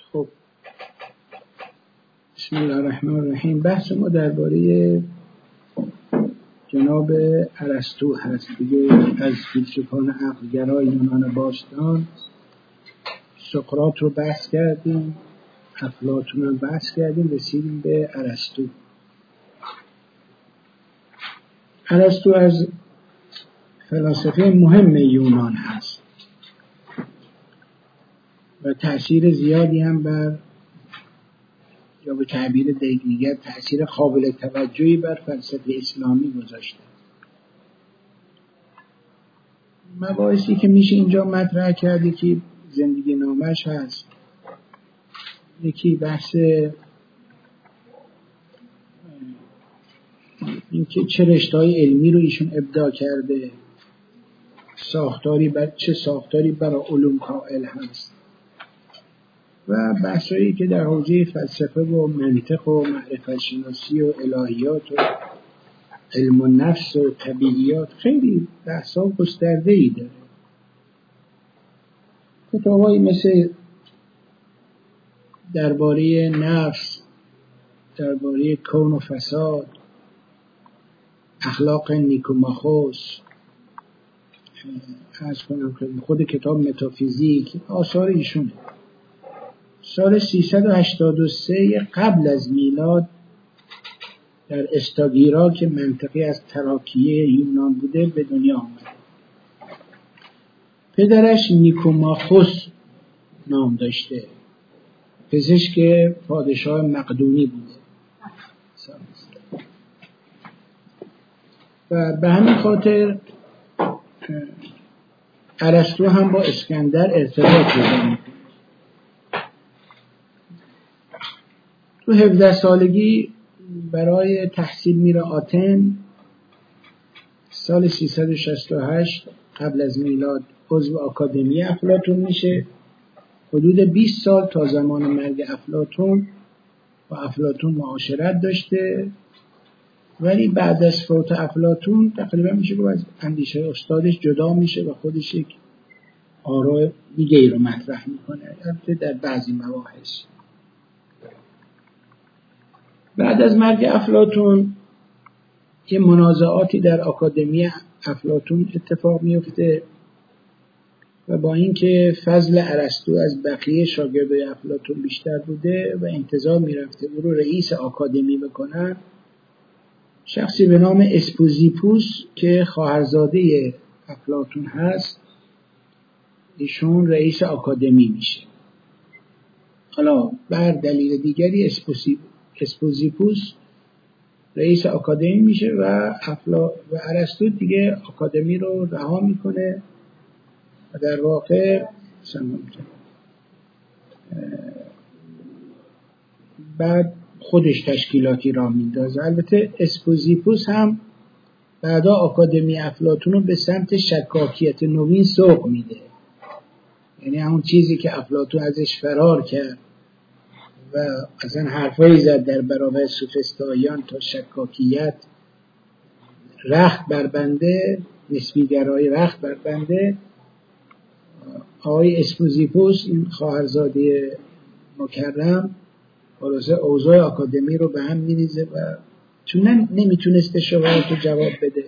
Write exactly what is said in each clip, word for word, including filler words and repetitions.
خب بسم الله الرحمن الرحیم. بحث ما درباره جناب ارسطو هست دیگه. از فیلسوفان عقلگرای یونان باستان سقراط رو بحث کردیم، افلاطون رو بحث کردیم، رسیدیم به ارسطو. ارسطو از فلاسفه مهم یونان هست و تأثیر زیادی هم بر، یا به تعبیر دیگر تأثیر قابل توجهی بر فلسفه اسلامی گذاشته. مباحثی که میشه اینجا مطرح کرد که زندگی نامش هست، یکی بحث اینکه چه رشته‌های علمی رو ایشون ابداع کرده، ساختاری بر چه ساختاری برای علوم قائل هست، و بحثایی که در حوزه فلسفه و منطق و معرفت شناسی و الهیات و علم و نفس و طبیعیات خیلی بحثا گسترده‌ای داره. کتابایی مثل درباره نفس، درباره کون و فساد، اخلاق نیکوماخوس، از کنم که خود کتاب متافیزیک آثار ایشونه. سال سیصد و هشتاد و سه قبل از میلاد در استاگیرا که منطقه از تراکیه یونان بوده به دنیا آمد. پدرش نیکوماخوس نام داشته، پزشک پادشاه مقدونی بوده و به همین خاطر ارسطو هم با اسکندر ارتباط پیدا می‌کنه. تو هفده سالگی برای تحصیل میره آتن. سال سیصد و شصت و هشت قبل از میلاد عضو آکادمی افلاطون میشه. حدود بیست سال تا زمان مرگ افلاطون با افلاطون معاشرت داشته، ولی بعد از فوت افلاطون تقریبا میشه که از اندیشه استادش جدا میشه و خودش یک آراء دیگه‌ای رو مطرح میکنه، البته در بعضی مباحث. بعد از مرگ افلاطون یه منازعاتی در آکادمی افلاطون اتفاق میفته و با اینکه فضل ارسطو از بقیه شاگردای افلاطون بیشتر بوده و انتظار میرفته او رو رئیس آکادمی بکنن، شخصی به نام اسپوزیپوس که خواهرزاده افلاطون هست ایشون رئیس آکادمی میشه. حالا بر دلیل دیگری اسپوزیپوس رئیس آکادمی میشه و افلا و ارسطو دیگه آکادمی رو رها میکنه و در واقع بعد خودش تشکیلاتی را میندازه. البته اسپوزیپوس هم بعدا آکادمی افلاطون رو به سمت شکاکیت نوین سوق میده، یعنی همون چیزی که افلاطون ازش فرار کرد و اصلا حرفایی زد در برابر سوفسطائیان تا شکاکیت رخت بربنده، نسبی گرایی رخت بربنده، آقای اسپوزیپوس این خواهرزاده مکرم خلاصه اوضاع آکادمی رو به هم میریزه و چون نمیتونسته شبهات رو جواب بده.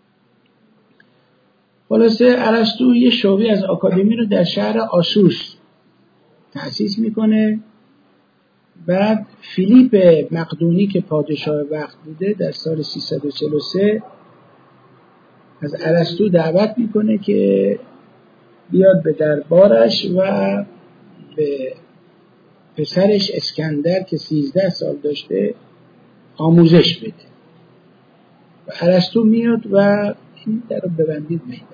خلاصه ارسطو یه شعبه از آکادمی رو در شهر آسوس تأسیس میکنه. بعد فیلیپ مقدونی که پادشاه وقت بوده در سال سیصد و چهل و سه از ارسطو دعوت میکنه که بیاد به دربارش و به پسرش اسکندر که سیزده سال داشته آموزش بده و ارسطو میاد و این در رو ببندید میدن.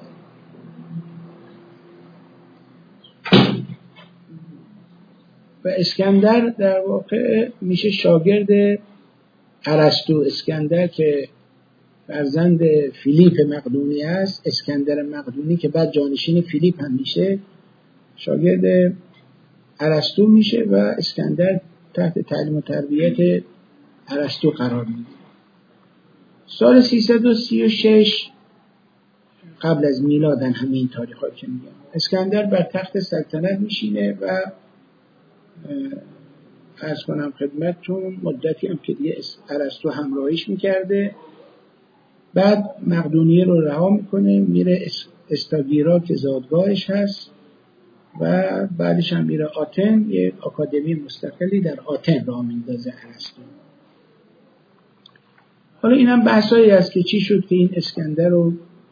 و اسکندر در واقع میشه شاگرد ارسطو. اسکندر که فرزند فیلیپ مقدونی است، اسکندر مقدونی که بعد جانشین فیلیپ هم میشه، شاگرد ارسطو میشه و اسکندر تحت تعلیم و تربیت ارسطو قرار میگیره. سال سیصد و سی و شش قبل از میلادن همین تاریخایی که میگم، اسکندر بر تخت سلطنت میشینه و عرض کنم خدمتتون مدتی هم که دیگه ارسطو همراهیش میکرده، بعد مقدونیه رو رها میکنه میره استاگیرا که زادگاهش هست و بعدش هم میره آتن، یک آکادمی مستقلی در آتن راه میندازه ارسطو. حالا این هم بحثایی است که چی شد که این اسکندر و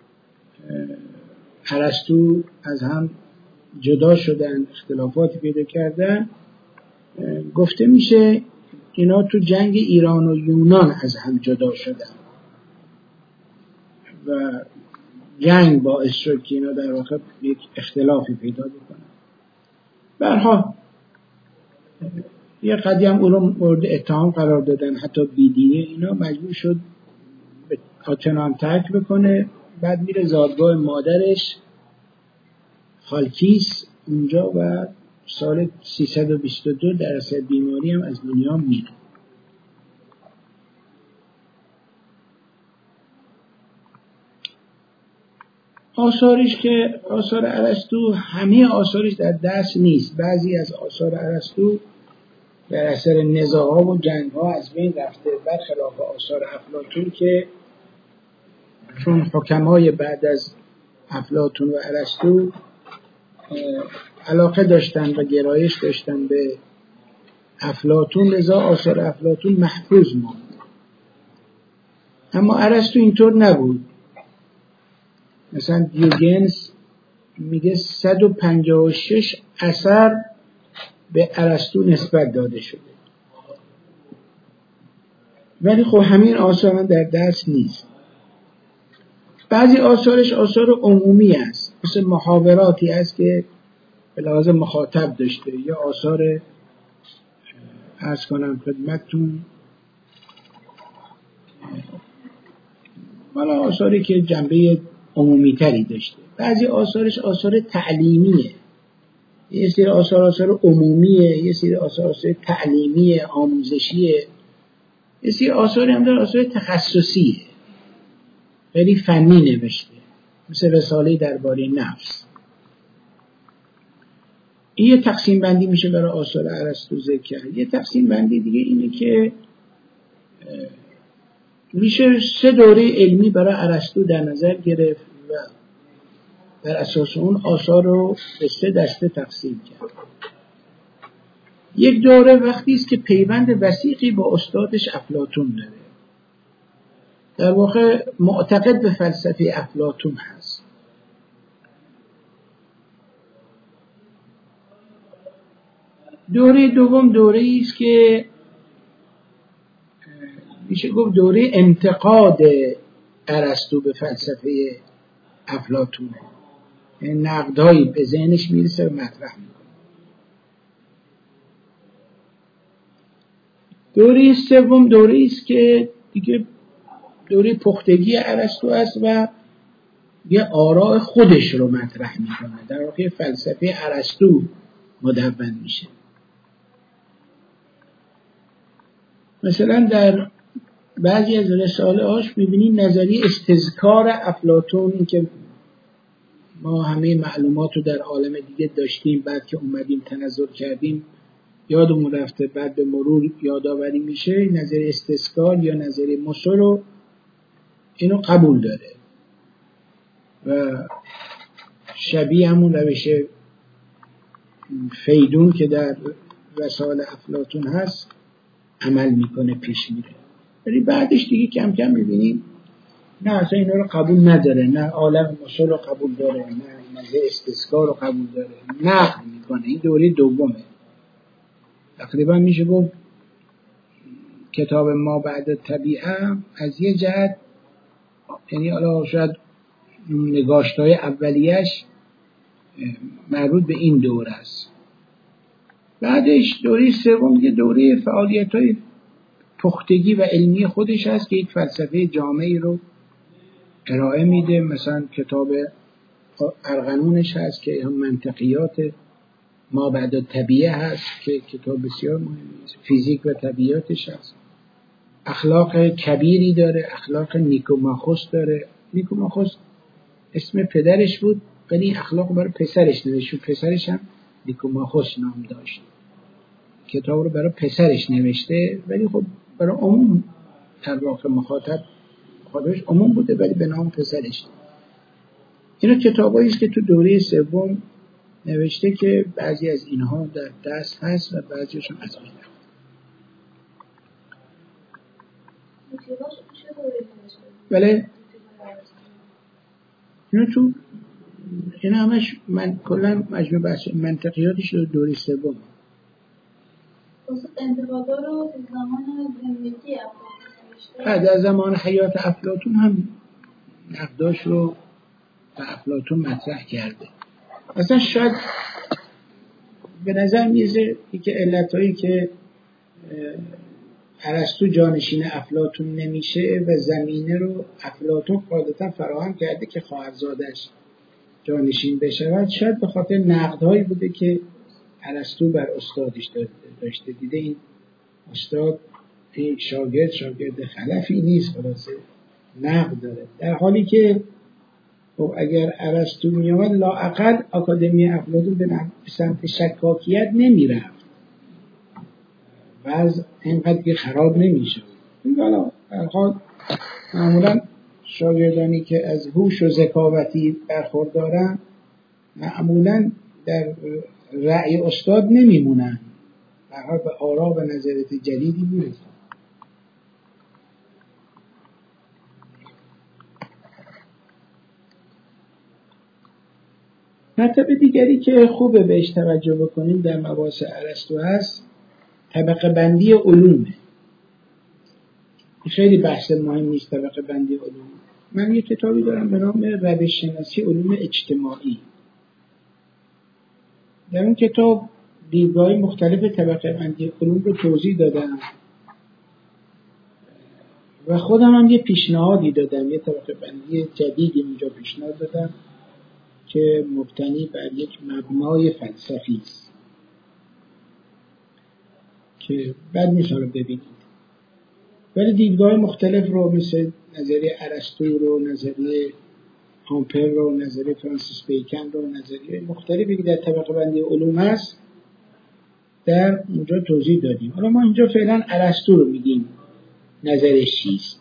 ارسطو از هم جدا شدن، اختلافاتی پیدا کردن. گفته میشه اینا تو جنگ ایران و یونان از هم جدا شدن و جنگ باعث شد که اینا در واقع یک اختلافی پیدا بکنن. برها یه قدیم او رو مورد اتهام قرار دادن، حتی بیدینه، اینا مجبور شد به آتن هم ترک بکنه. بعد میره زادگاه مادرش خالکیس اونجا و سال سیصد و بیست و دو در اثر بیماری هم از دنیا میره. آثارش که آثار ارسطو همه آثارش در دست نیست. بعضی از آثار ارسطو در اثر نزاع‌ها و جنگ‌ها از بین رفته، برخلاف آثار افلاطون که چون حکمای بعد از افلاطون و ارسطو علاقه داشتن و گرایش داشتن به افلاطون، لذا آثار افلاطون محفوظ ماند. اما ارسطو اینطور نبود. مثلا دیوگنز میگه صد و پنجاه و شش اثر به ارسطو نسبت داده شده، ولی خب همین آثار در دست نیست. بعضی آثارش آثار عمومی است، مثل محاوراتی است که به لحاظ مخاطب داشته، یا آثار عرض کنم خدمتتون والا آثاری که جنبه عمومی تری داشته. بعضی آثارش آثار تعلیمیه، یه سری آثار آثار عمومیه، یه سری آثار آثار تعلیمیه، آموزشیه، یه سری آثاری هم داره آثار تخصصیه، خیلی فنی نوشته، مثل رساله درباره نفس. این یه تقسیم بندی میشه برای آثار ارسطو ذکر. یه تقسیم بندی دیگه اینه که میشه سه دوره علمی برای ارسطو در نظر گرفت و بر اساس اون آثار رو به سه دسته تقسیم کرد. یک دوره وقتی است که پیوند وثیقی با استادش افلاطون داره، در واقع معتقد به فلسفه افلاطون هست. دوره دوم دوره است که میشه گفت دوره انتقاد ارسطو به فلسفه افلاطونه، یعنی نقدهایی به ذهنش میرسه و مطرح میکنه. دوره سوم دوره است که دیگه دوره پختگی ارسطو است و یه آراء خودش رو مطرح میکنه، در واقع فلسفه ارسطو مدون میشه. مثلا در بعضی از رساله هاش میبینید نظریه استذکار افلاطون که ما همه معلومات رو در عالم دیگه داشتیم، بعد که اومدیم تنظر کردیم یادمون رفته، بعد به مرور یادآوری میشه. نظریه استذکار یا نظریه موسو رو اینو قبول داره و شبیه همون روش فیدون که در رسائل افلاطون هست عمل میکنه، پیش میره. ولی بعدش دیگه کم کم میبینیم نه اصلا اینا رو قبول نداره، نه عالم موسو رو قبول داره، نه نظریه استذکار رو قبول داره، نقد میکنه. این دوره دومه. تقریبا میشه گفت کتاب ما بعد طبیعه از یه جهت، یعنی حالا شاید نگاشت‌های اولیش مربوط به این دوره است. بعدش دوره سوم یه دوره فعالیت‌های پختگی و علمی خودش هست که یک فلسفه جامعی رو ارائه میده. مثلا کتاب ارغنونش هست که هم منطقیات ما بعد طبیعه هست که کتاب بسیار مهمی است. فیزیک و طبیعاتش هست. اخلاق کبیری داره، اخلاق نیکوماخوس داره. نیکوماخوس اسم پدرش بود ولی اخلاق برای پسرش نوشت، پسرش هم نیکوماخوس نام داشت. کتاب رو برای پسرش نوشته، ولی خب برای عموم در واقع مخاطب خودش عموم بوده، ولی به نام پسرش. اینا کتابایی است که تو دوره سوم نوشته که بعضی از اینها در دست هست و بعضیشون از بین رفت. بله اینا تو اینا همش من کلا مجموع بحث منطقیاتش رو دوره سوم. واسه انتقادا رو زمان زندگی افلاطون در زمان حیات افلاطون هم نقداش رو به افلاطون مطرح کرده. اصلا شاید به نظر میزه که علتایی که ارسطو جانشین افلاطون نمیشه و زمینه رو افلاطون قاعدتا فراهم کرده که خواهرزادش جانشین بشود، شاید به خاطر نقدهایی بوده که ارسطو بر استادش داشته. دیده این استاد این شاگرد شاگرد خلفی نیست، خلاصه نقد داره، در حالی که خب اگر ارسطو میامد لااقل آکادمی افلاطون به سمت شکاکیت نمیرفت و از اینقدر که خراب نمیشه. این حالا در حال معمولا شاگردانی که از هوش و ذکاوتی برخوردارن معمولا در رأی استاد نمیمونن، در حال به آرا و نظرات جدیدی میرسن. مطلب دیگری که خوبه بهش توجه بکنیم در مباحث ارسطو هست طبقه بندی علومه. خیلی بحث مهم نیست طبقه بندی علوم. من یه کتابی دارم به نام روش شناسی علوم اجتماعی. در اون کتاب دیدگاه مختلف طبقه بندی علوم رو توضیح دادم و خودم هم یه پیشنهادی دادم، یه طبقه بندی جدیدی اینجا پیشنهاد دادم که مبتنی بر یک مبنای فلسفی است که بعد می‌شود ببینید. ولی دیدگاه مختلف رو مثل نظریه ارسطو رو، نظریه آمپر رو، نظریه فرانسیس بیکن رو، نظریه مختلفی که در طبقه بندی علوم هست در اونجا توضیح دادیم. حالا ما اینجا فعلا ارسطو رو میگیم نظرش چیست.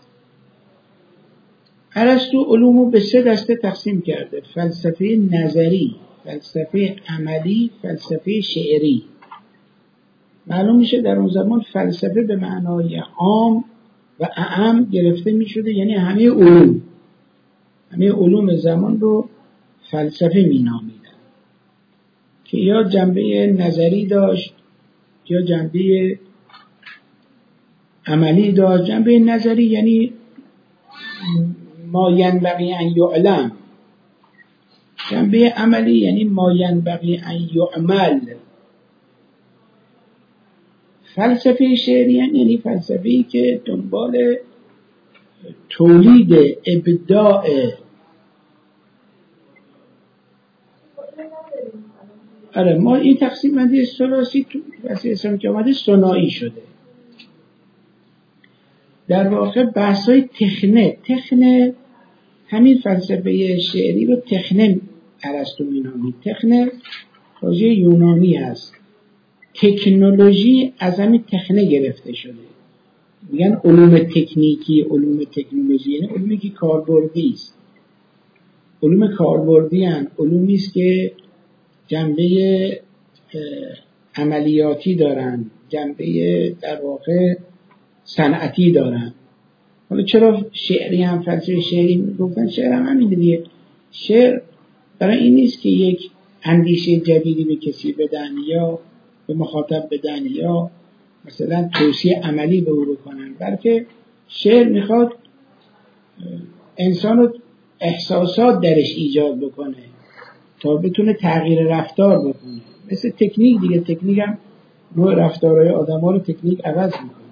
ارسطو علوم رو به سه دسته تقسیم کرده: فلسفه نظری، فلسفه عملی، فلسفه شعری. معلوم میشه در اون زمان فلسفه به معنای عام و اعم گرفته میشده، یعنی همه علوم همه علوم زمان رو فلسفه مینامیدن که یا جنبه نظری داشت یا جنبه عملی داشت. جنبه نظری یعنی ما ینبغی ان یعلم، جنبه عملی یعنی ما ینبغی ان یعمل. فلسفه شعری یعنی فلسفه‌ای که دنبال تولید ابداع آره ما این تقسیم بندی ثلاثی تو واسه اسلام که اومده ثنایی شده. در واقع بحث‌های تخنه تخنه همین فلسفه شعری رو تخنه ارسطو مینامید. تخنه واژه یونانی است. تکنولوژی از همین تخنه گرفته شده. میگن علوم تکنیکی، علوم تکنولوژی، یعنی علومی که کاربردی است. علوم کاربردی هستند، علومی است که جنبه عملیاتی دارن، جنبه در واقع صنعتی دارن. حالا چرا شعری هم فلسفه شعری گفتن؟ شعر هم همین دیگه. شعر برای این نیست که یک اندیشه جدیدی به کسی بدن یا به مخاطب بدن یا مثلا توصیه عملی به او بکنن، بلکه شعر میخواد انسان رو احساسات درش ایجاد بکنه تا بتونه تغییر رفتار بکنه. مثل تکنیک دیگه، تکنیک هم نوع رفتارهای آدم ها رو تکنیک عوض میکنه.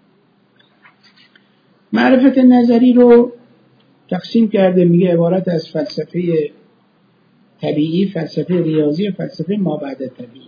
معرفت نظری رو تقسیم کرده، میگه عبارت از فلسفه طبیعی، فلسفه ریاضی و فلسفه مابعد طبیعی.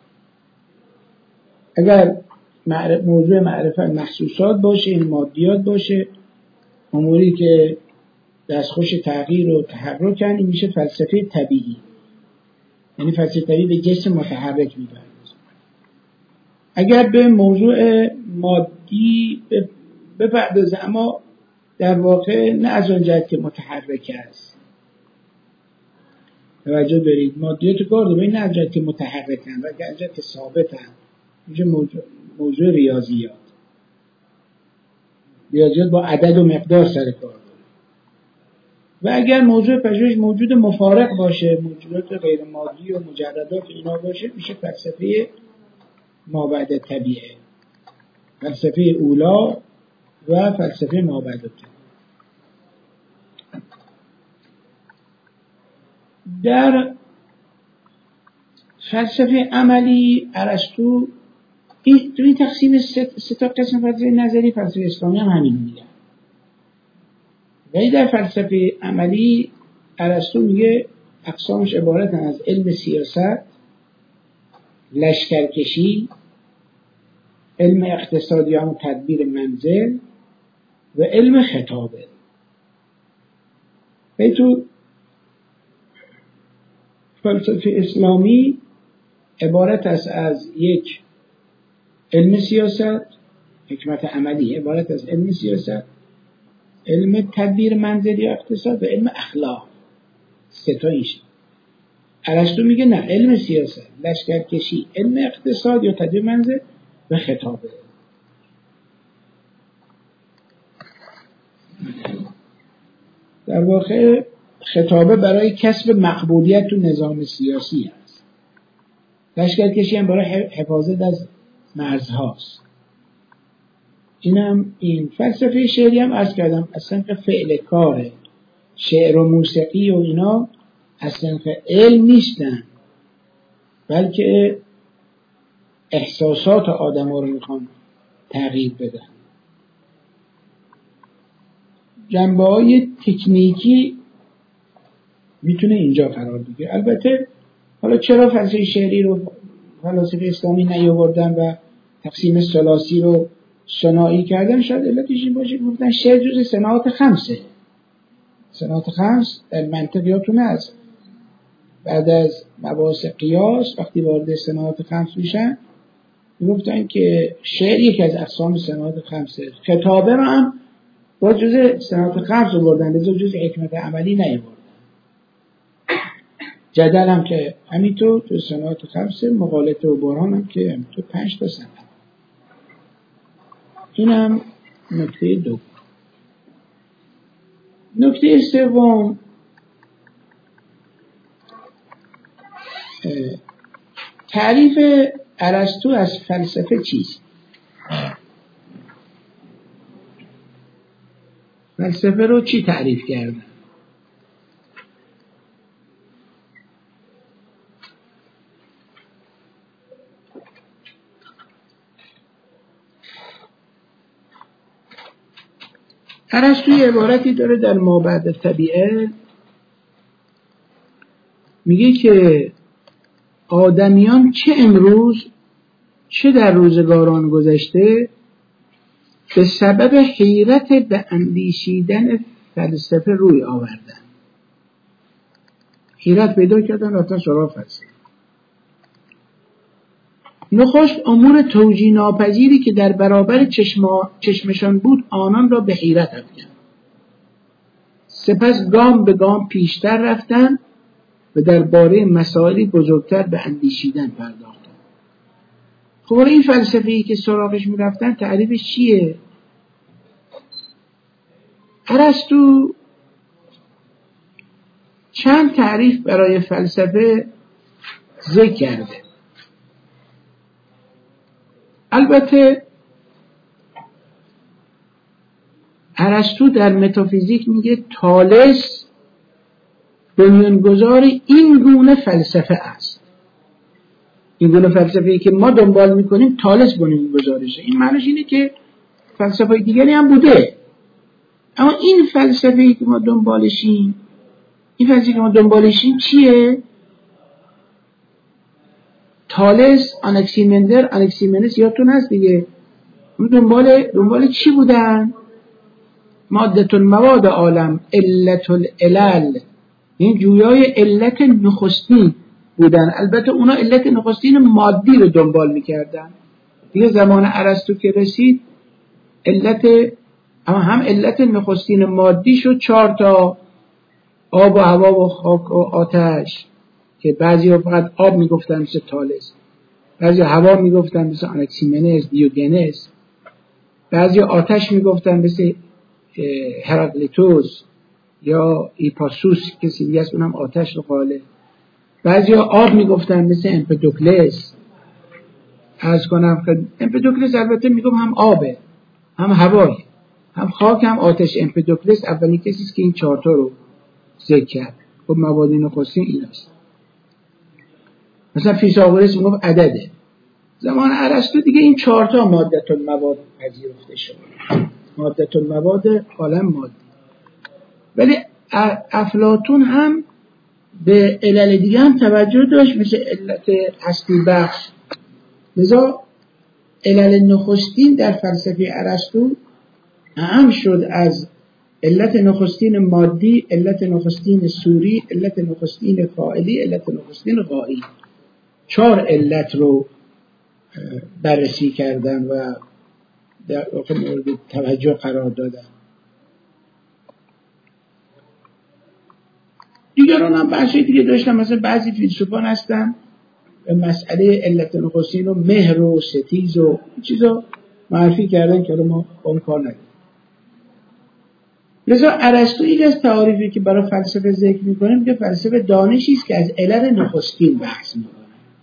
اگر موضوع معرفت محسوسات باشه، این مادیات باشه، اموری که دستخوش تغییر و تحرک هستند، میشه فلسفه طبیعی. یعنی فلسفه طبیعی به جسم متحرک میبرد. اگر به موضوع مادی بپردازه، اما در واقع نه از اون جهت که متحرک است. توجه برید، مادیات کار داره نه از جهت که متحرکن و از جهت که ثابتن. میشه موضوع, موضوع ریاضیات ریاضیات با عدد و مقدار سر کار داره. و اگر موضوع پژوهش موجود مفارق باشه، موجودات غیر مادی و مجردات اینا باشه، میشه فلسفه مابعد طبیعه، فلسفه اولا و فلسفه مابعد طبیعه. در فلسفه عملی ارسطو این توی تقسیم سه تا قسم فلسفه نظری، فلسفه اسلامی هم همین میگن. ولی در فلسفه عملی ارسطو میگه اقسامش عبارتن از علم سیاست، لشکرکشی، علم اقتصادی و تدبیر منزل و علم خطابه. ولی تو فلسفه اسلامی عبارت است از یک علم سیاست، حکمت عملی عبارت از علم سیاست، علم تدبیر منزلی اقتصاد و علم اخلاق. سه تا ایش. ارسطو میگه نه، علم سیاست، لشکرکشی، علم اقتصاد یا تدبیر منزل و خطابه. در واقع خطابه برای کسب مقبولیت تو نظام سیاسی است. لشکرکشی هم برای حفاظت از مرزهاست. اینم این فلسفه شعری هم عرض کردم از صنف فعل کاره. شعر و موسیقی و اینا از صنف علم نیستن، بلکه احساسات آدم ها رو میخوان تغییر بدن. جنبه های تکنیکی میتونه اینجا قرار بگیره. البته حالا چرا فلسفه شعری رو فلسفه اسلامی نیاوردن و تقسیم ثلاثی رو صناعی کردن؟ شاید علتش این باشه گفتن شعر جز صناعات خمسه. صناعات خمس در منطق یادتون هست بعد از مباحث قیاس وقتی وارد صناعات خمس میشن گفتن که شعر یکی از اقسام صناعات خمسه. خطابه رو هم با جز صناعات خمس آوردن، لذا جز حکمت عملی نیاوردن. جدل هم که همینطور تو صناعات خمسه، مغالطه و برهان هم که همینطور پنج تا صنعت. این هم نکته دو. نکته سوم تعریف ارسطو از فلسفه چیست؟ فلسفه رو چی تعریف کردن؟ ارسطو یه عبارتی داره در مابعد طبیعه، میگه که آدمیان چه امروز چه در روزگاران گذشته به سبب حیرت به اندیشیدن فلسفه روی آوردن. حیرت پیدا کردن رفتن سراغ فلسفه. نخست امور توجیه ناپذیری که در برابر چشما چشمشان بود آنان را به حیرت افکند. سپس گام به گام پیشتر رفتند و درباره مسائلی بزرگتر به اندیشیدن پرداختند. خب این فلسفه‌ای که سراغش می‌رفتن تعریفش چیه؟ ارسطو چند تعریف برای فلسفه ذکر کرده. البته ارسطو در متافیزیک میگه تالس بنیانگذار این گونه فلسفه است. این گونه فلسفه‌ای که ما دنبال میکنیم تالس بنیانگذارشه. این معنیش اینه که فلسفه دیگری هم بوده، اما این فلسفه‌ای که ما دنبالشیم این فلسفه‌ای که ما دنبالشیم چیه؟ تالس، آناکسیمندر، آناکسیمنس یادتون هست دیگه. اون دنبال دنبال چی بودن؟ ماده المواد عالم، علت العلل، این جویای علت نخستین بودن. البته اونا علت نخستین مادی رو دنبال میکردن. دیگه زمان ارسطو که رسید علت، اما هم علت نخستین مادی شد چهار تا: آب و هوا و خاک و آتش، که بعضی ها فقط آب میگفتن مثل تالس، بعضی ها هوا میگفتن مثل آناکسیمنس دیوگنس، بعضی ها آتش میگفتن مثل هراکلیتوس یا ایپاسوس کسی دیگه است اونم آتش رو قاله، بعضی ها آب میگفتن مثل امپدوکلس. عرض کنم که امپدوکلس البته میگم هم آبه هم هواه هم خاک هم آتش. امپدوکلس اولین کسی است که این چهار تا رو ذکر کرد. خب مواد نخستین این است. مثلا فیثاغورس میگفت عدده. زمان ارسطو دیگه این چهار تا مادت المواد پذیرفته شد، مادت المواد عالم مادی. ولی افلاطون هم به علل دیگه هم توجه داشت، مثل علت هستی بخش. لذا علل نخستین در فلسفه ارسطو اهم شد از علت نخستین مادی، علت نخستین صوری، علت نخستین فاعلی، علت نخستین غایی. چهار علت رو بررسی کردن و در واقع مورد توجه قرار دادن. دیگران هم بحثی دیگه داشتن، مثلا بعضی فیلسوفان هستن به مسئله علت نخستین و مهر و ستیز و چیزا معرفی کردن که ما اون کار نداریم. لذا ارسطو یک از تعاریفی که برای فلسفه ذکر می‌کنه میگه فلسفه دانشی است که از علل نخستین بحث می‌کنه.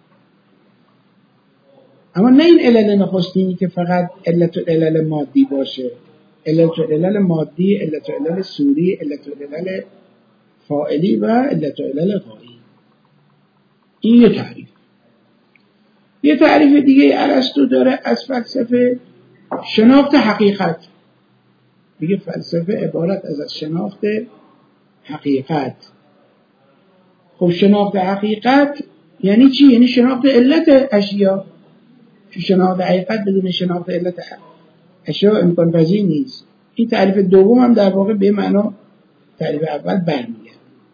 اما نه این علل نخستینی که فقط علت علل مادی باشه، علت علل مادی، علت علل صوری، علت علل فاعلی و علت علل غایی. این یه تعریف. یه تعریف دیگه ارسطو داره از فلسفه، شناخت حقیقت. میگه فلسفه عبارت از شناخت حقیقت. خب شناخت حقیقت یعنی چی؟ یعنی شناخت علت اشیا. شناخت حقیقت بدون شناخت علت اشیا امکان پذیر نیست. این تعریف دوم هم در واقع به معنا تعریف اول برمیگرده.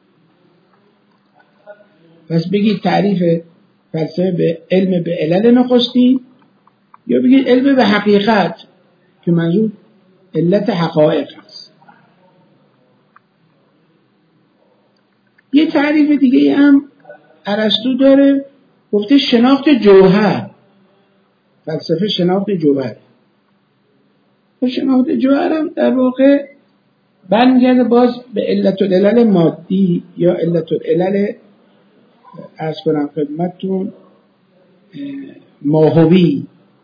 پس بگید تعریف فلسفه به علم به علل نخستین، یا بگید علم به حقیقت که منظور علت حقایق است. یه تعریف دیگه هم ارسطو داره، گفته شناخت جوهر. فلسفه شناخت جوهر. و شناخت جوهر هم در واقع برمیگرده باز به علت العلل مادی یا علت العلل عرض کنم خدمتتون ماهوی.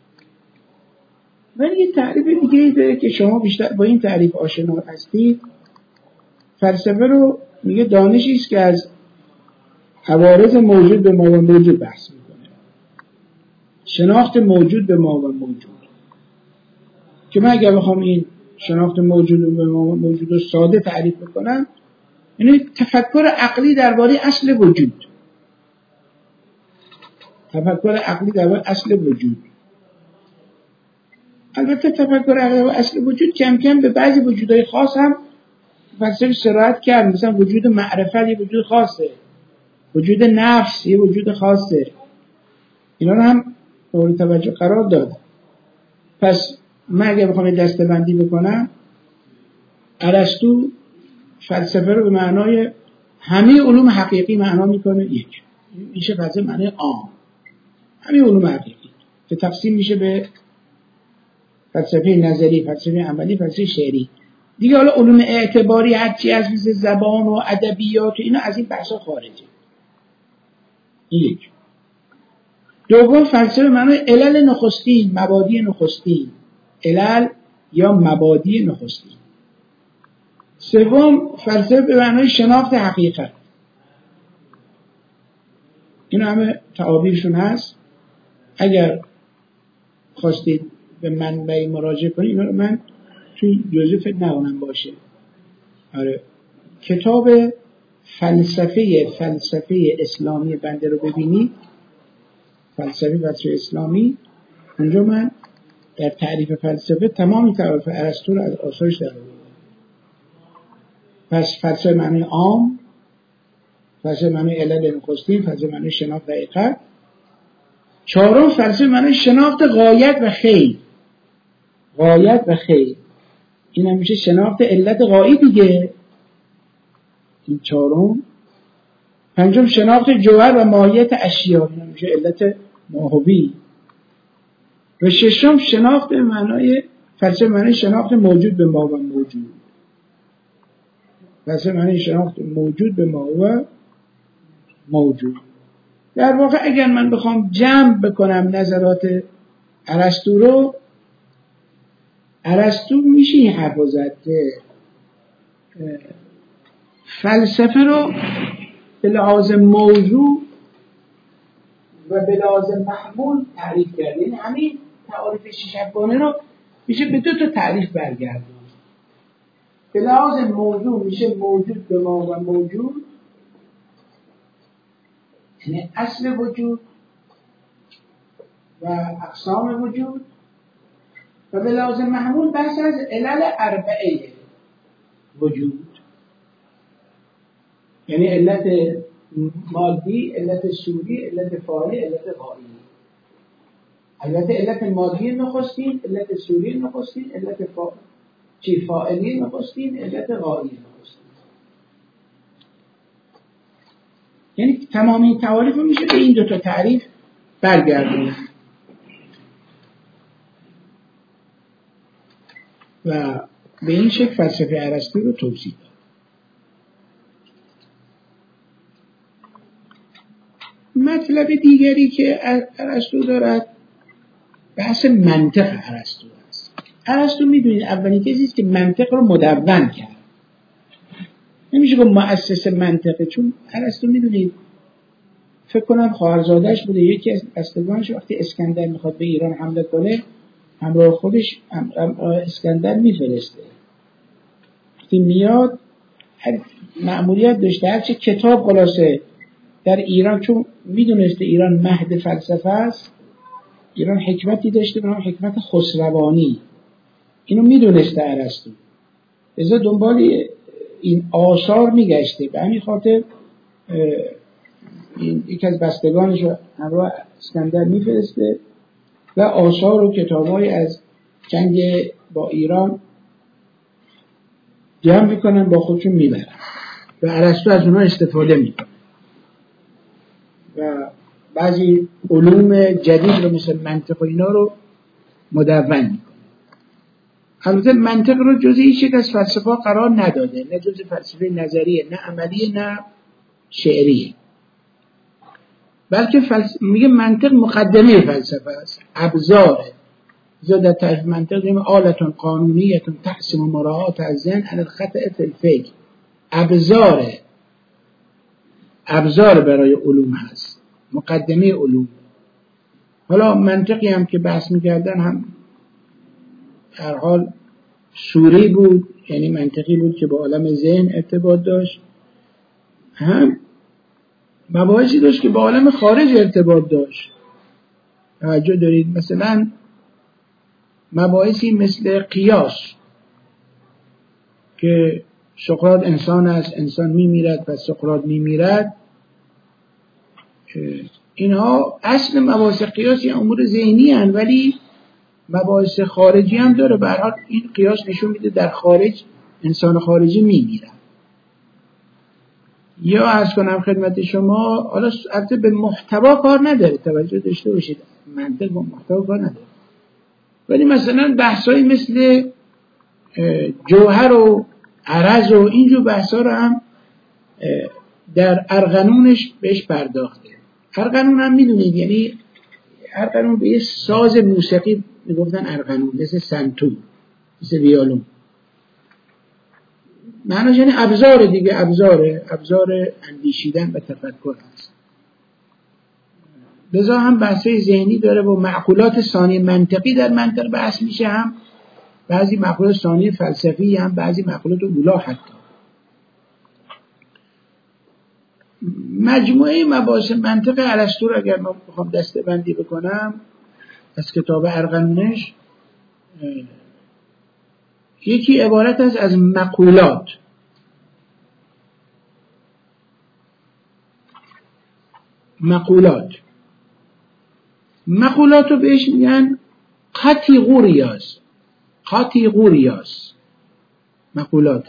ولی یه تعریف دیگه ای داره که شما بیشتر با این تعریف آشنا هستید. فلسفه رو میگه دانشی است که از عوارض موجود به ما و موجود بحث میکنه. شناخت موجود به ما و موجود، که من اگر بخوام این شناخت موجود به ما و موجود رو ساده تعریف بکنم، یعنی تفکر عقلی درباره اصل وجود. تفکر عقلی درباره اصل وجود. البته تفکر عقلی درباره اصل وجود کم کم به بعضی وجودهای خاص هم فلسفه سرایت کرد. مثلا وجود معرفت یه وجود خاصه، وجود نفس یه وجود خاصه. اینا رو هم مورد توجه قرار داد. پس من اگه بخوام دسته‌بندی بکنم، ارسطو فلسفه رو به معنای همه علوم حقیقی معنا میکنه. یک میشه فلسفه معنای عام، همه علوم حقیقی که تقسیم میشه به فلسفه نظری، فلسفه عملی، فلسفه شعری. دیگه حالا علوم اعتباری هرچی از مثل زبان و ادبیات و اینا از این بحثا خارجه. یک. دوم فلسفه معنای علل نخستین، مبادی نخستین، علل یا مبادی نخستین. سوم فلسفه به معنای شناخت حقیقت. این همه تعابیرشون هست. اگر خواستید به منبعی مراجعه کنید، اینا رو من توی جزء فکر نکنم باشه. آره. کتاب فلسفه فلسفه اسلامی بنده رو ببینید، فلسفه فلسفه اسلامی، اونجا من در تعریف فلسفه تمامی تعریف ارسطو رو از آثارش در آوردم. پس فلسفه معنی عام، فلسفه معنی علل نخستین، فلسفه معنی شناخت حقیقت، چهارم فلسفه معنی شناخت غایت و خیر. غایت و خیر این هم میشه شناخت علت غایی دیگه، این چهارم. پنجم شناخت جوهر و ماهیت اشیا، این هم میشه علت ماهوی. و ششم شناخت معنای فلسفه معنی شناخت موجود به ما و موجود. فلسفه معنی شناخت موجود به ما و موجود. در واقع اگر من بخوام جمع بکنم نظرات ارسطو رو، ارسطو میشه این حرف رو زد که فلسفه رو به لحاظ موضوع و به لحاظ محمول تعریف کرد. یعنی همین تعریف شیشگانه رو میشه به دو تا تعریف برگردون. به لحاظ موضوع میشه موجود به ما و موجود، یعنی اصل وجود و اقسام وجود. و به لحاظ محمول بحث از علل اربعه وجود، یعنی علت مادی، علت صوری، علت فاعلی، علت غایی. البته علت مادی نخستین، علت صوری نخستین، علت فا... چی فاعلی نخستین، علت غایی نخستین. یعنی تمام این تعاریف رو میشه به این دو تا تعریف برگردونه. و به این شکل فلسفه ارسطو رو توضیح داد. مطلب دیگری که ارسطو دارد بحث منطق ارسطو است. ارسطو میدونید اولین کسی است که منطق رو مدون کرد. نمیشه گفت مؤسس منطقه، چون ارسطو میدونید فکر کنم خواهرزاده‌اش بوده، یکی از بستگانش وقتی اسکندر میخواد به ایران حمله کنه همراه خودش اسکندر میفرسته. وقتی میاد هر مأموریت داشته هرچه کتاب خلاصه در ایران، چون میدونسته ایران مهد فلسفه است، ایران حکمتی داشته به نام حکمت خسروانی، اینو میدونسته ارسطو، لذا دنبال این آثار میگشته. به همین خاطر این یک از بستگانش رو همراه اسکندر میفرسته و آثار و کتاب‌های از جنگ با ایران جمع میکنن با خودشون میبرن و ارسطو از اونها استفاده میکنه و بعضی علوم جدید رو مثل منطق و اینا رو مدون میکنه. البته منطق رو جزء هیچ یک از فلسفه قرار نداده، نه جزء فلسفه نظریه، نه عملیه، نه شعریه، بلکه فلسفه میگه منطق مقدمه فلسفه است، ابزاره. زود تعریف منطق داریم آلتون قانونیتون تحسین و مراعات از ذهن علی الخطأ فی الفکر. ابزاره، ابزار برای علوم هست، مقدمه علوم. حالا منطقی هم که بحث میکردن هم هر حال صوری بود، یعنی منطقی بود که با عالم ذهن ارتباط داشت، هم مباحثی داشت که با عالم خارج ارتباط داشت. توجه دارید؟ مثلا مباحثی مثل قیاس که سقراط انسان است، انسان میمیرد و سقراط میمیرد، اینها اصل مباحث قیاسی امور ذهنی هستند، ولی مباحث خارجی هم داره. به هر حال این قیاس نشون میده در خارج انسان خارجی میمیرد. یا عرض کنم خدمت شما، حالا البته به محتوا کار نداره، توجه داشته باشید، منطق با محتوا کار نداره، ولی مثلا بحثایی مثل جوهر و عرض و اینجور بحثا رو هم در ارغنونش بهش پرداخته. ارغنون هم میدونید یعنی ارغنون به یه ساز موسیقی میگفتن ارغنون، مثل سنتور، مثل ویولون، معناش یعنی ابزار دیگه، ابزاره، ابزار اندیشیدن و تفکر هست. لذا هم بحثای ذهنی داره و معقولات ثانی منطقی در منطق بحث میشه، هم بعضی معقولات ثانی فلسفی، هم بعضی معقولات اولا. حتی مجموعه مباحث منطق ارسطو رو اگر من بخوام دسته بندی بکنم از کتاب ارغنونش، یکی عبارت است از مقولات، مقولات مقولات رو بهش میگن کاتگوریاز. کاتگوریاز مقولات.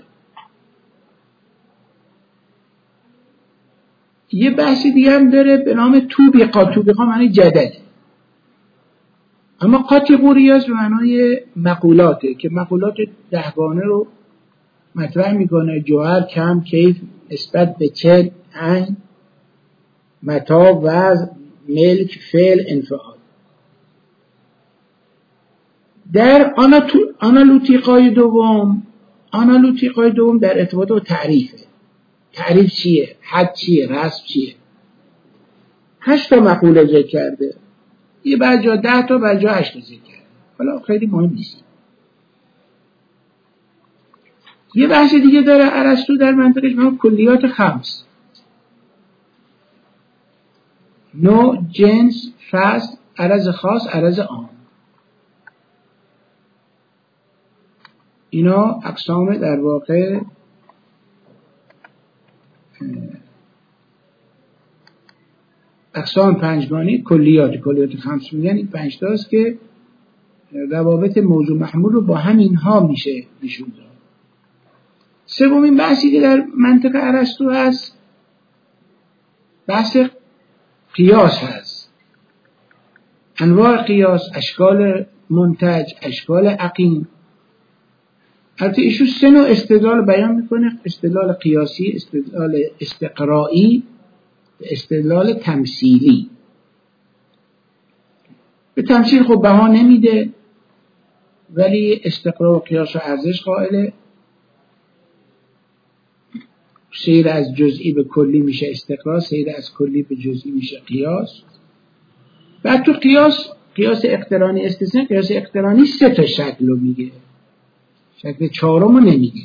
یه بحثی دیگه هم داره به نام توبیقا. توبیقا معنی جدله، اما کاتگوریاز به معنای مقولاته که مقولات دهگانه رو مطرح میکنه: جوهر، کم، کیف، نسبت به چه، عین، متا، وضع، ملک، فعل، انفعال. در آنالوتیقای دوم، آنالوتیقای دوم در ارتباط با تعریفه. تعریف چیه؟ حد چیه؟ رسم چیه؟ هشت تا مقوله ذکر کرده، یه بعد جا ده تا، بعد جا هشت تا ذکر کرده. حالا خیلی مهم نیست. یه بحث دیگه داره ارسطو در منطقش به نام کلیات خمس: نوع، جنس، فصل، عرض خاص، عرض عام. اینا اقسام در واقع اقسام پنجگانه کلیات. کلیات خمس میگن این پنج تاست که روابط موضوع محمول رو با همینها میشه نشون داد. سومین بحثی که در منطق ارسطو هست بحث قیاس هست. انواع قیاس، اشکال منتج، اشکال عقیم. البته ایشون سه نوع استدلال بیان میکنه: استدلال قیاسی، استدلال استقرایی، استدلال تمثیلی. به تمثیل خب بها نمیده، ولی استقرا و قیاس و ارزش قائله. سیر از جزئی به کلی میشه استقرا، سیر از کلی به جزئی میشه قیاس. بعد تو قیاس، قیاس اقترانی استثناء، قیاس اقترانی سه تا شکل رو میگه، شکل چهارم رو نمیگه.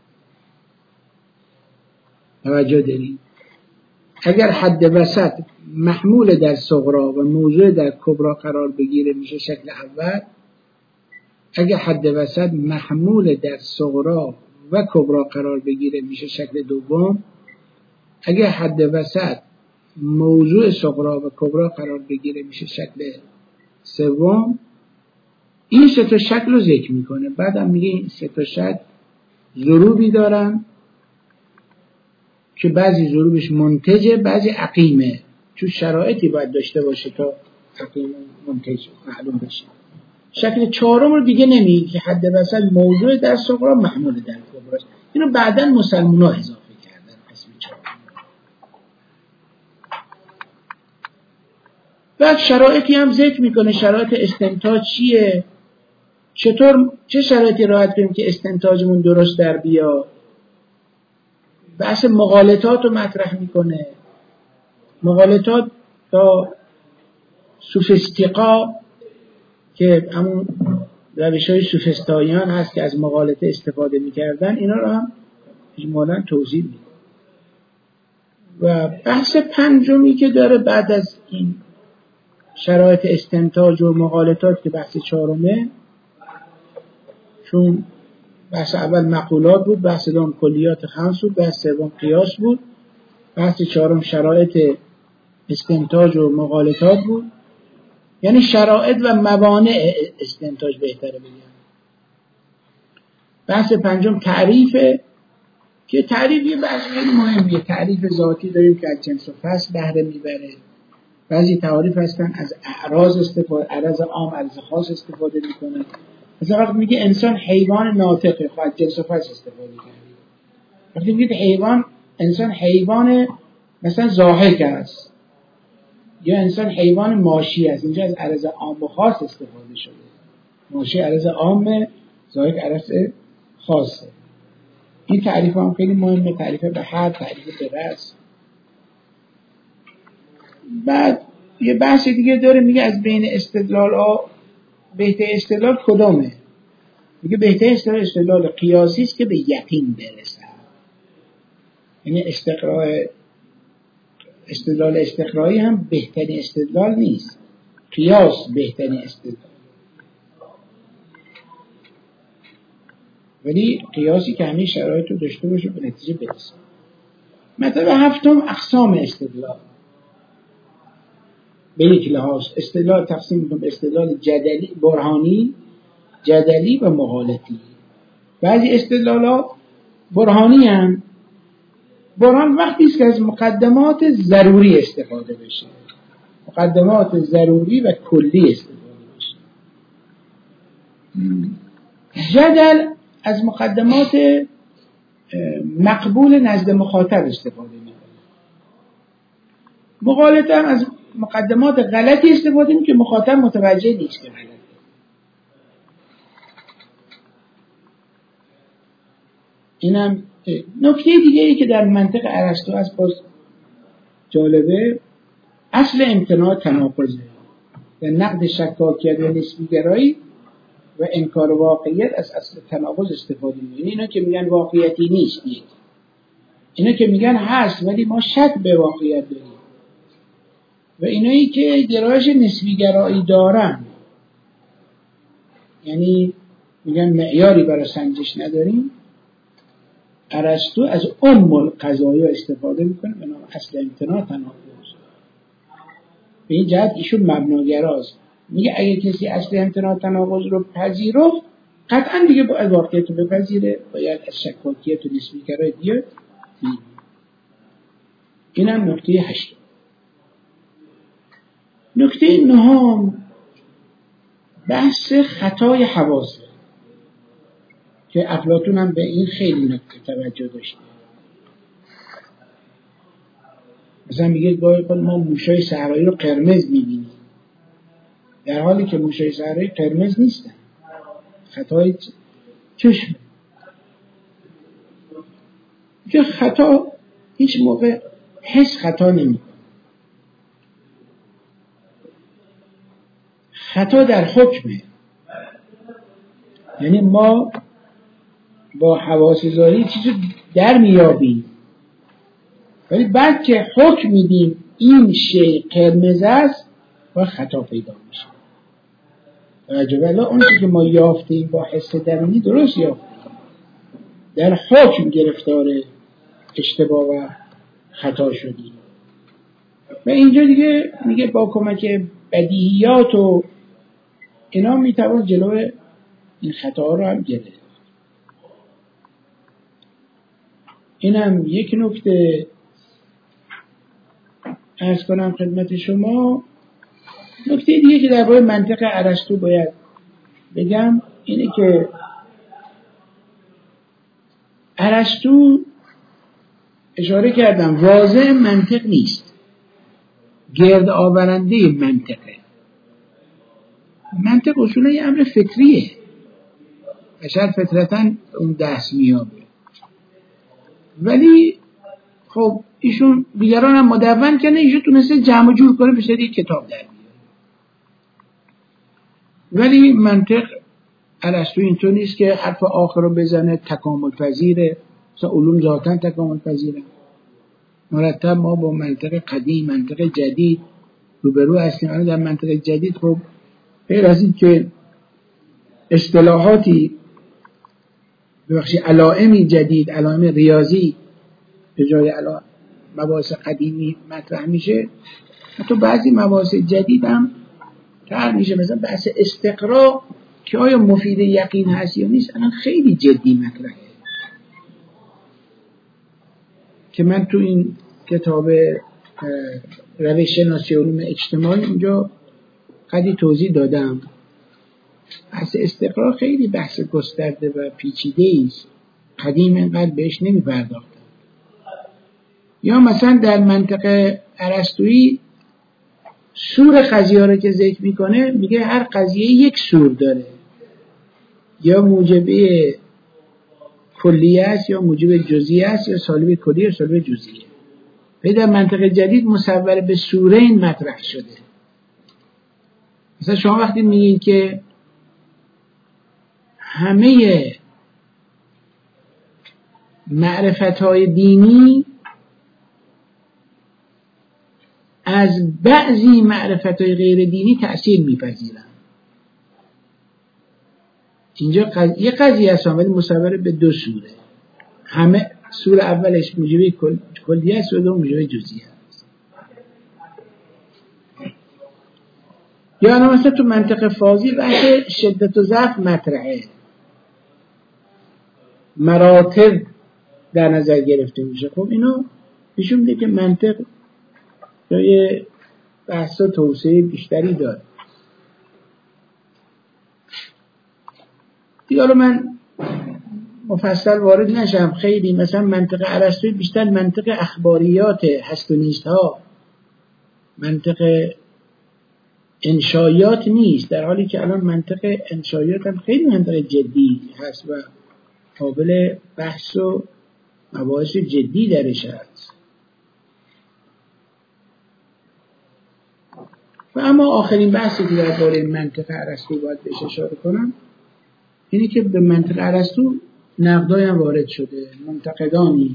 توجه دارید؟ اگر حد وسط محمول در صغرا و موضوع در کبرا قرار بگیره میشه شکل اول. اگر حد وسط محمول در صغرا و کبرا قرار بگیره میشه شکل دوم. اگر حد وسط موضوع صغرا و کبرا قرار بگیره میشه شکل سوم. این سه تا شکل رو ذکر میکنه. بعدم میگه این سه تا شکل ضروبی دارن که بعضی ضروبش منتجه، بعضی عقیمه، چون شرایطی باید داشته باشه تا عقیم منتج معلوم بشه. شکل چهارم رو دیگه نمیگه که حد وسط موضوع در صغرا محمول در کبرا. اینو بعداً مسلمونا اضافه کردن قسم چهارم. بعد شرایطی هم ذکر میکنه. شرایط استنتاج چیه؟ چطور چه شرایطی رعایت کنیم که استنتاجمون درست در بیاد؟ بحث مغالطات رو مطرح میکنه. مغالطات تا سوفستیقا که همون روش های سوفستاییان هست که از مغالطه استفاده میکردن، اینا رو هم اجمالاً توضیح میده. و بحث پنجمی که داره بعد از این شرایط استنتاج و مغالطات که بحث چهارمه، چون بحث اول مقولات بود، بحث دوم کلیات خمس بود، بحث سوم قیاس بود، بحث چهارم شرایط استنتاج و مغالطات بود. یعنی شرایط و موانع استنتاج بهتره بگم. بحث پنجم تعریفه که تعریف یه بحث خیلی مهمیه. تعریف ذاتی داریم که از جنس و فصل بهره میبره. بعضی تعریف هستن از اعراض استفاده، اعراض عام، اعراض خاص استفاده میکنه. مثلا وقتی میگه انسان حیوان ناطقه، خب از جنس و فصل استفاده کرده. وقتی میگه حیوان، انسان حیوان مثلا ضاحک است یا انسان حیوان ماشی است، اینجا از اعراض عام و خاص استفاده شده. ماشی اعراض عامه، ضاحک اعراض خاصه. این تعریف هم خیلی مهمه. تعریف به حد، تعریف به رأس. بعد یه بحث دیگه داره، میگه از بین استدلال ها بهترین استدلال کدومه؟ میگه بهترین استدلال استدلال قیاسی است که به یقین برسه. یعنی استقراء استدلال استقرایی هم بهترین استدلال نیست، قیاس بهترین استدلال. ولی قیاسی که همه شرایط رو داشته باشه به نتیجه برسه. مطلب هفتم اقسام استدلال. به یک لحاظ استدلال تقسیم میکنم استدلال جدلی، برهانی، جدلی و مغالطی. بعضی استدلالات برهانی هم برهان وقتی است که از مقدمات ضروری استفاده بشه، مقدمات ضروری و کلی استفاده بشه. جدل از مقدمات مقبول نزد مخاطب استفاده میکنه. مغالطه هم از مقدمات غلطی استفاده میکنه که مخاطب متوجه نیست که غلطه. اینم نکته دیگه ای که در منطق ارسطو از باز جالبه، اصل امتناع تناقضه و نقد شکاکیت و نسبیگرایی و انکار واقعیت از اصل تناقض استفاده میکنه. اینا که میگن واقعیتی نیست، نیست. اینا که میگن هست ولی ما شک به واقعیت داریم، و اینایی که گرایش نسبیگرایی دارن، یعنی میگن معیاری برای سنجش نداریم، ارسطو از ام القضایا استفاده میکنه به نام اصل امتناع تناقض. به این جهت ایشون مبناگراست، میگه اگه کسی اصل امتناع تناقض رو پذیرفت قطعا دیگه باید واقعیت رو بپذیره، باید از شکاکیت و نسبیگرایی بیاد. این هم نکته هشت. نکته نهم بحث خطای حواسه که افلاطون هم به این خیلی نکته توجه داشته. مثلا میگه گاهی خود ما موشای صحرایی رو قرمز میبینیم، در حالی که موشای صحرایی قرمز نیستن، خطای چشم. که خطا هیچ موقع حس خطا نمی، خطا در حکمه. یعنی ما با حواس ظاهری چیزو در میابیم، ولی بعد که حکم میدیم این شی قرمز است و خطا پیدا میشه. توجه بله، اون چیزی که ما یافتیم با حس درونی درست یافتیم، در حکم گرفتار اشتباه و خطا شدیم. و اینجا دیگه میگه با کمک بدیهیات و اینا میتوان جلوی این خطاها رو هم گرفت. اینم یک نکته عرض کنم خدمت شما. نکته دیگه که درباره منطق ارسطو باید بگم اینه که ارسطو اشاره کردم واضح منطق نیست، گرد آورنده منطقه. منطق اصولا یه امر فطریه، بشر فطرتاً اون دست میابه، ولی خب ایشون دیگران هم مدون کنه، ایشون تونسته جمع جور کنه بشه یک کتاب در بیاره. ولی منطق ارسطو اینطور نیست که حرف آخر رو بزنه تکامل پذیره، مثلا علوم ذاتاً تکامل پذیره. مرتب ما با منطق قدیم، منطق جدید روبرو هستیم. الان در منطق جدید خب غیر از این که اصطلاحاتی ببخشی علائمی جدید، علائم ریاضی به جای علائم مباحث قدیمی مطرح میشه، حتی بعضی مباحث جدید هم طرح میشه. مثلا بحث استقرا که آیا مفید یقین هست یا نیست الان خیلی جدی مطرحه، که من تو این کتاب روش شناسی علوم اجتماعی اونجا قدری توضیح دادم. بحث استقرار خیلی بحث گسترده و پیچیده است، قدیم اینقدر بهش نمی پرداختن. یا مثلا در منطق ارسطویی سور قضیه رو که ذکر میکنه میگه هر قضیه یک سور داره، یا موجبه کلیه است یا موجب جزئیه است، یا سالب کلیه یا سالب جزئیه. ولی در منطق جدید مصور به سورین مطرح شده. مثلا شما وقتی میگین که همه معرفت‌های دینی از بعضی معرفت‌های غیر دینی تأثیر می‌پذیرن، اینجا قض... یه قضیه هست ولی مصور به دو سوره. همه سوره اولش موجب کل... کلیه است و دوم موجب جزئیه است. یا انا مثلا تو منطق فاضل بحث شدت و ضعف مطرحه، مراتب در نظر گرفته میشه. خب اینو نشون میده که منطق جای بحث و توسعه بیشتری داره. دیگه حالا من مفصل وارد نشم، خیلی مثلا منطق ارسطویی بیشتر منطق اخباریات هست و نیست ها، منطق انشایات نیست، در حالی که الان منطق انشایات هم خیلی منطق جدی هست و قابل بحث و مباحث جدی درش هست. و اما آخرین بحثی که درباره منطق ارسطو باید بهش اشاره کنم اینه که به منطق ارسطو نقدای هم وارد شده. منتقدانی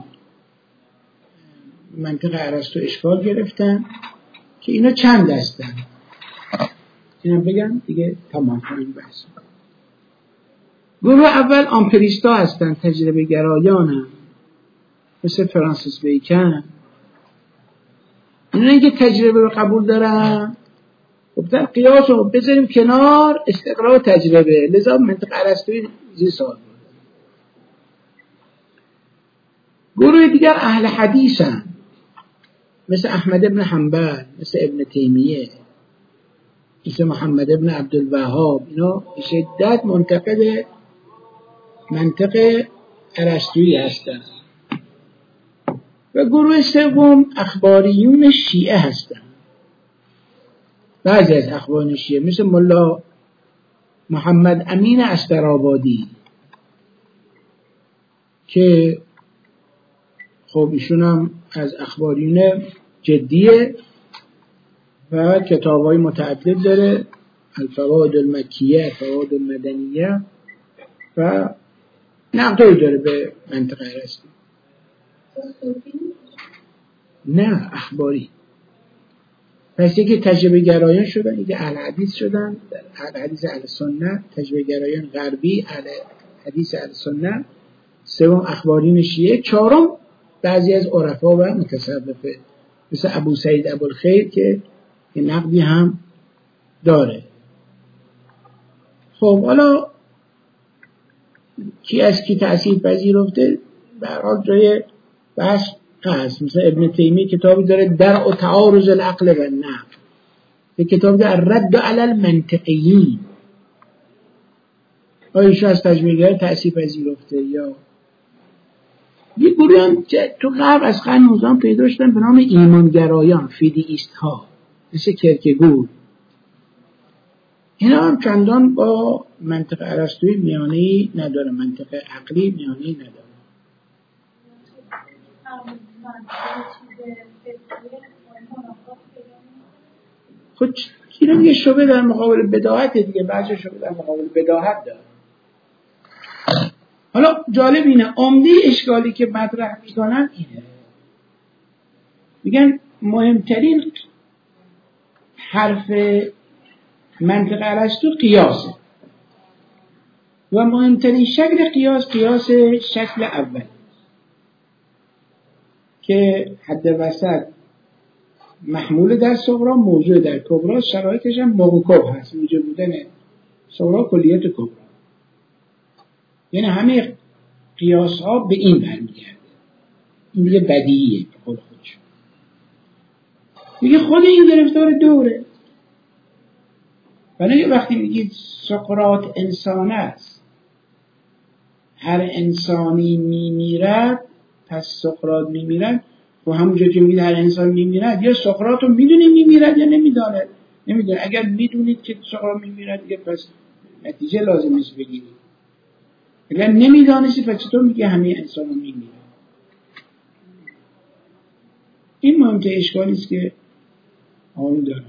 منطق ارسطو اشکال گرفتن که اینا چند دستن، اینا بگم دیگه تمام کنیم بحث. گروه اول آمپریستا هستن، تجربه گرایان هم، مثل فرانسیس بیکن. اینا که تجربه رو قبول دارن، گفتن قیاس رو بذاریم کنار، استقرار تجربه، لذا منطق ارسطویی زیر سوال بود. گروه دیگر اهل حدیثن، مثل احمد ابن حنبل، مثل ابن تیمیه، مثل محمد ابن عبدالوهاب. اینا به شدت منتقد منطق ارسطویی هستن. و گروه سوم اخباریون شیعه هستن. بعضی از اخباریون شیعه مثل ملا محمد امین استرآبادی که خب ایشون هم از اخباریون جدیه و کتاب‌های متعدد داره، الفوائد المکیه، الفوائد المدنیه، و نقدی داره به منطق ارسطو. نه، اخباری. پس یکی تجربه گرایان شدن، یکی اهل حدیث شدن، اهل حدیث اهل سنت، تجربه گرایان غربی، اهل حدیث اهل سنت. سوم اخبارین شیعه. چهارم بعضی از عرفا و متصوفه مثل ابو سعید ابوالخیر که یه نقدی هم داره. خب حالا کی از کی تأثیر پذیرفته به هر حال جای بحث هست. مثل ابن تیمیه کتابی داره درع و تعارض العقل و النقل، یه کتابی داره الرد علی المنطقیین. آیا ایشون از تجربه‌گر تأثیر پذیرفته؟ یا یه گروه هم تو غرب از قرن نوزدهم پیدا شدن به نام ایمانگرایان، فیدئیست ها، مثل کرکگور. اینا هم چندان با منطق ارسطویی میانه‌ای نداره، منطق عقلی میانه‌ای نداره. خود اینو میگه شبه در مقابل بداهت دیگه، بعضی شبه در مقابل بداهت داره. حالا جالب اینه، عمده اشکالی که مطرح میکنن اینه، میگن مهمترین حرف منطق ارسطو قیاسه و مهمترین شکل قیاس قیاس شکل اول که حد وسط محمول در صغرا، موضوع در کبرا، شرایطش هم موقوف هست، موجب بودن صغرا کلیت کبرا. یعنی همه قیاس ها به این برمیگرده. این دیگه بدیهیه خود خودش. میگه خود این گرفتار دوره. برای وقتی میگید سقراط انسان است، هر انسانی میمیرد، پس سقراط میمیرد. و همونجور که میگید هر انسان میمیرد، یا سقراط رو میدونید میمیرد یا نمیداند نمیدونه. اگر میدونید که سقراط میمیرد دیگه پس نتیجه لازم نیست بگیرید. اگر نمیدانستی پس چطور میگه همه انسان رو میمیرد؟ این مهمترین اشکالی است که آن داره.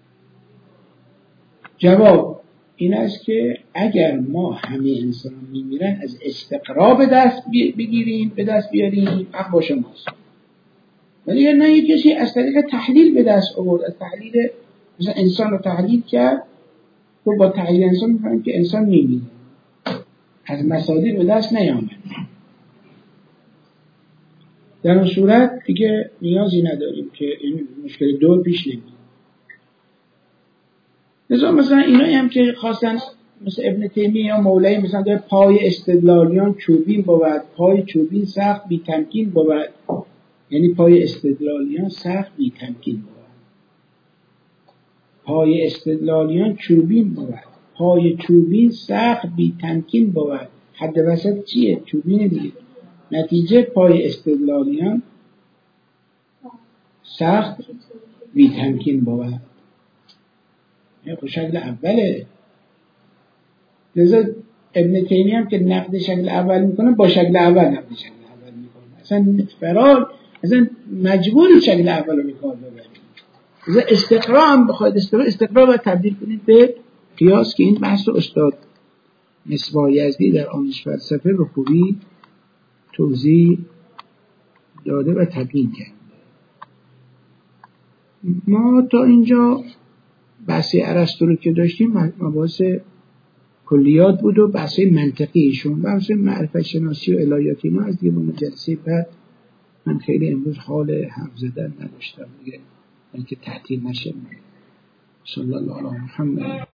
جواب این است که اگر ما همه انسان رو میمیرن از استقرا به دست بگیریم، به دست بیاریم، حق با شماست. ولی نه یک کسی از طریق تحلیل به دست آورد، از تحلیل مثلا انسان رو تحلیل کرد، تو با تحلیل انسان میفهمیم که انسان میمیره، از مصادر به دست نیامد. در اون صورت دیگه نیازی نداریم که این مشکل دور پیش نمیاد. لذا مثلا اینایی هم که خواستن مثل ابن تیمیه یا مولوی مثلا داره پای استدلالیان چوبین بود، پای چوبین سخت بی تمکین بود، یعنی پای استدلالیان سخت بی تمکین بود. پای استدلالیان چوبین بود، پای چوبین سخت بی تمکین بود. حد وسط چیه؟ چوبین دیگه. نتیجه پای استدلالیان سخت بی تمکین بود. خب شکل اوله. لذا ابن تیمیه هم که نقد شکل اول میکنه با شکل اول نقد شکل اول میکنه. اصلا فرار اصلا مجبوری شکل اول رو میکار ببرید. لذا استقرا هم بخواید استقرا استقرا باید تبدیل کنید به قیاس که این بحث رو استاد مصباح یزدی در آموزش فلسفه رو خوبی توضیح داده و تبیین کرده. ما تا اینجا بحث ارسطو رو که داشتیم مباحث کلیات بود و بحث منطقیشون، بحث معرفت شناسی و الهیات اینا از دیگه به جلسه بعد. من خیلی امروز حال حرف زدن نداشتم دیگه، اینکه تعطیل نشه. صلی الله علیه محمد.